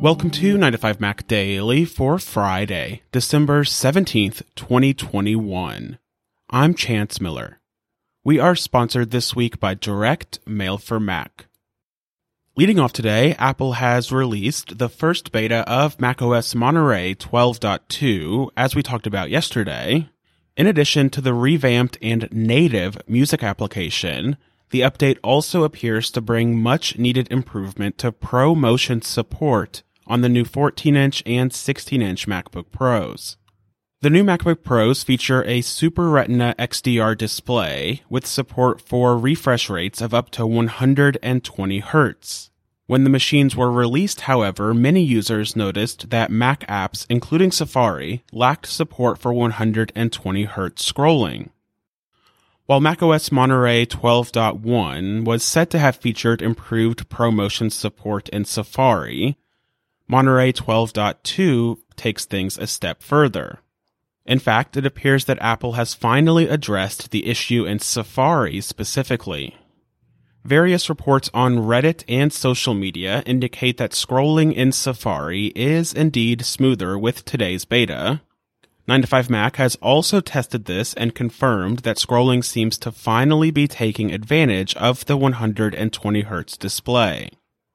Welcome to 9 to 5 Mac Daily for Friday, December 17th, 2021. I'm Chance Miller. We are sponsored this week by Direct Mail for Mac. Leading off today, Apple has released the first beta of macOS Monterey 12.2, as we talked about yesterday. In addition to the revamped and native music application, the update also appears to bring much-needed improvement to ProMotion support on the new 14-inch and 16-inch MacBook Pros. The new MacBook Pros feature a Super Retina XDR display with support for refresh rates of up to 120 Hz. When the machines were released, however, many users noticed that Mac apps, including Safari, lacked support for 120 Hz scrolling. While macOS Monterey 12.1 was said to have featured improved ProMotion support in Safari, Monterey 12.2 takes things a step further. In fact, it appears that Apple has finally addressed the issue in Safari specifically. Various reports on Reddit and social media indicate that scrolling in Safari is indeed smoother with today's beta. 9 to 5 Mac has also tested this and confirmed that scrolling seems to finally be taking advantage of the 120 Hz display.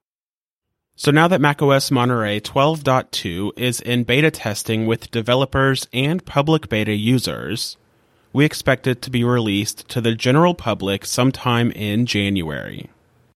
So now that macOS Monterey 12.2 is in beta testing with developers and public beta users, we expect it to be released to the general public sometime in January.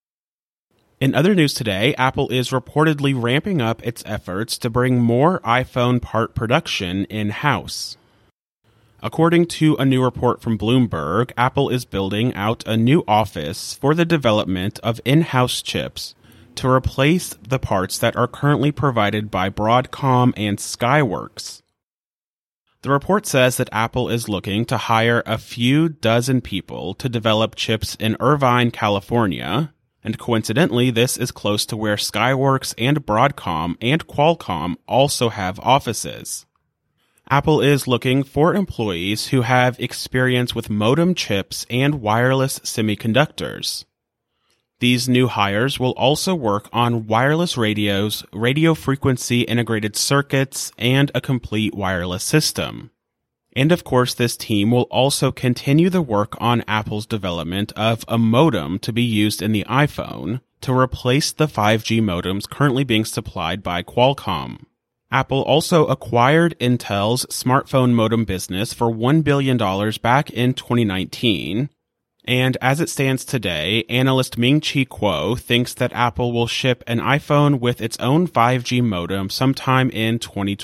In other news today, Apple is reportedly ramping up its efforts to bring more iPhone part production in-house. According to a new report from Bloomberg, Apple is building out a new office for the development of in-house chips to replace the parts that are currently provided by Broadcom and Skyworks. The report says that Apple is looking to hire a few dozen people to develop chips in Irvine, California, and coincidentally, this is close to where Skyworks and Broadcom and Qualcomm also have offices. Apple is looking for employees who have experience with modem chips and wireless semiconductors. These new hires will also work on wireless radios, radio frequency integrated circuits, and a complete wireless system. And of course, this team will also continue the work on Apple's development of a modem to be used in the iPhone to replace the 5G modems currently being supplied by Qualcomm. Apple also acquired Intel's smartphone modem business for $1 billion back in 2019. And as it stands today, analyst Ming-Chi Kuo thinks that Apple will ship an iPhone with its own 5G modem sometime in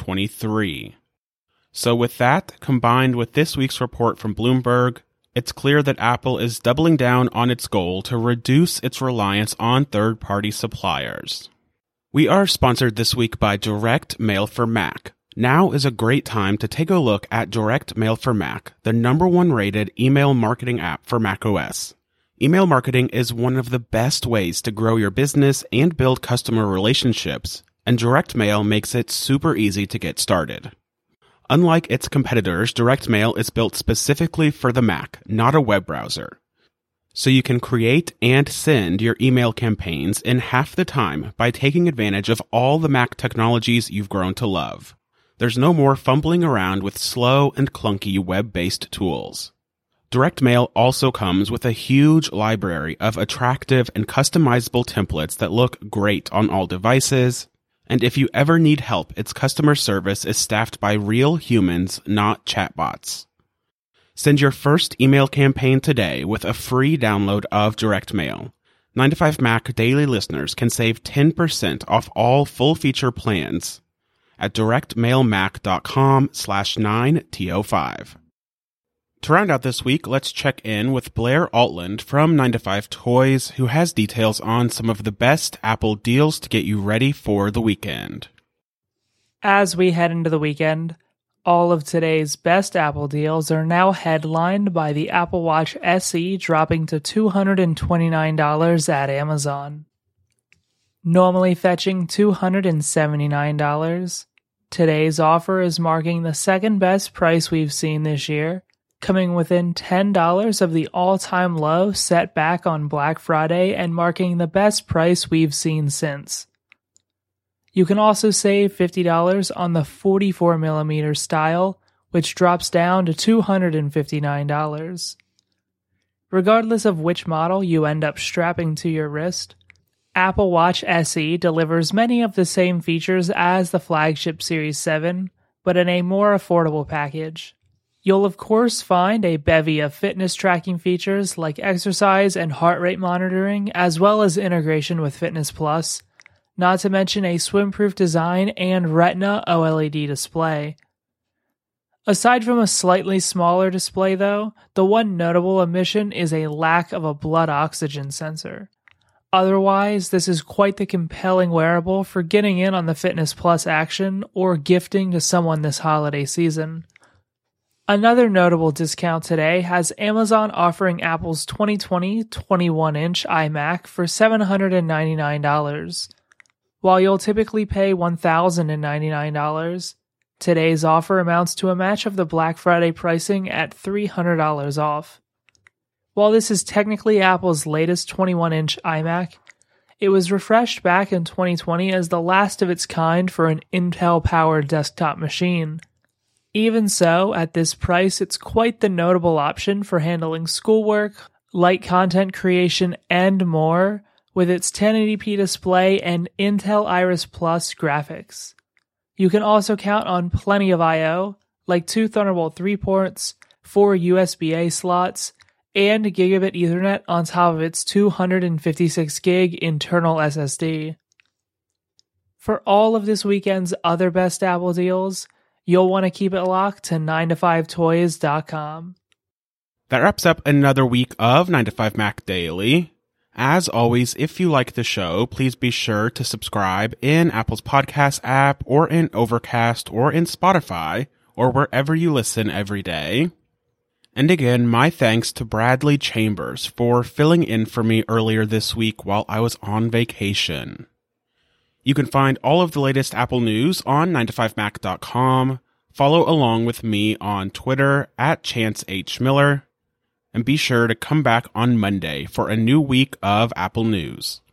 2023. So with that, combined with this week's report from Bloomberg, it's clear that Apple is doubling down on its goal to reduce its reliance on third-party suppliers. We are sponsored this week by Direct Mail for Mac. Now is a great time to take a look at Direct Mail for Mac, the #1 rated email marketing app for macOS. Email marketing is one of the best ways to grow your business and build customer relationships, and Direct Mail makes it super easy to get started. Unlike its competitors, Direct Mail is built specifically for the Mac, not a web browser. So you can create and send your email campaigns in half the time by taking advantage of all the Mac technologies you've grown to love. There's no more fumbling around with slow and clunky web-based tools. Direct Mail also comes with a huge library of attractive and customizable templates that look great on all devices, and if you ever need help, its customer service is staffed by real humans, not chatbots. Send your first email campaign today with a free download of Direct Mail. 9 to 5 Mac daily listeners can save 10% off all full-feature plans at directmailmac.com/9TO5. To round out this week, let's check in with Blair Altland from 9 to 5 Toys, who has details on some of the best Apple deals to get you ready for the weekend. As we head into the weekend, all of today's best Apple deals are now headlined by the Apple Watch SE dropping to $229 at Amazon. Normally fetching $279, today's offer is marking the second best price we've seen this year, coming within $10 of the all-time low set back on Black Friday and marking the best price we've seen since. You can also save $50 on the 44mm style, which drops down to $259. Regardless of which model you end up strapping to your wrist, Apple Watch SE delivers many of the same features as the flagship Series 7, but in a more affordable package. You'll of course find a bevy of fitness tracking features like exercise and heart rate monitoring, as well as integration with Fitness Plus, not to mention a swim-proof design and Retina OLED display. Aside from a slightly smaller display though, the one notable omission is a lack of a blood oxygen sensor. Otherwise, this is quite the compelling wearable for getting in on the Fitness Plus action or gifting to someone this holiday season. Another notable discount today has Amazon offering Apple's 2020 21-inch iMac for $799. While you'll typically pay $1,099, today's offer amounts to a match of the Black Friday pricing at $300 off. While this is technically Apple's latest 21-inch iMac, it was refreshed back in 2020 as the last of its kind for an Intel-powered desktop machine. Even so, at this price, it's quite the notable option for handling schoolwork, light content creation, and more, with its 1080p display and Intel Iris Plus graphics. You can also count on plenty of I/O, like 2 Thunderbolt 3 ports, 4 USB-A slots, and Gigabit Ethernet on top of its 256GB internal SSD. For all of this weekend's other best Apple deals, you'll want to keep it locked to 9to5toys.com. That wraps up another week of 9to5Mac Daily. As always, if you like the show, please be sure to subscribe in Apple's podcast app or in Overcast or in Spotify or wherever you listen every day. And again, my thanks to Bradley Chambers for filling in for me earlier this week while I was on vacation. You can find all of the latest Apple news on 9to5mac.com. Follow along with me on Twitter at Chance H. Miller. And be sure to come back on Monday for a new week of Apple news.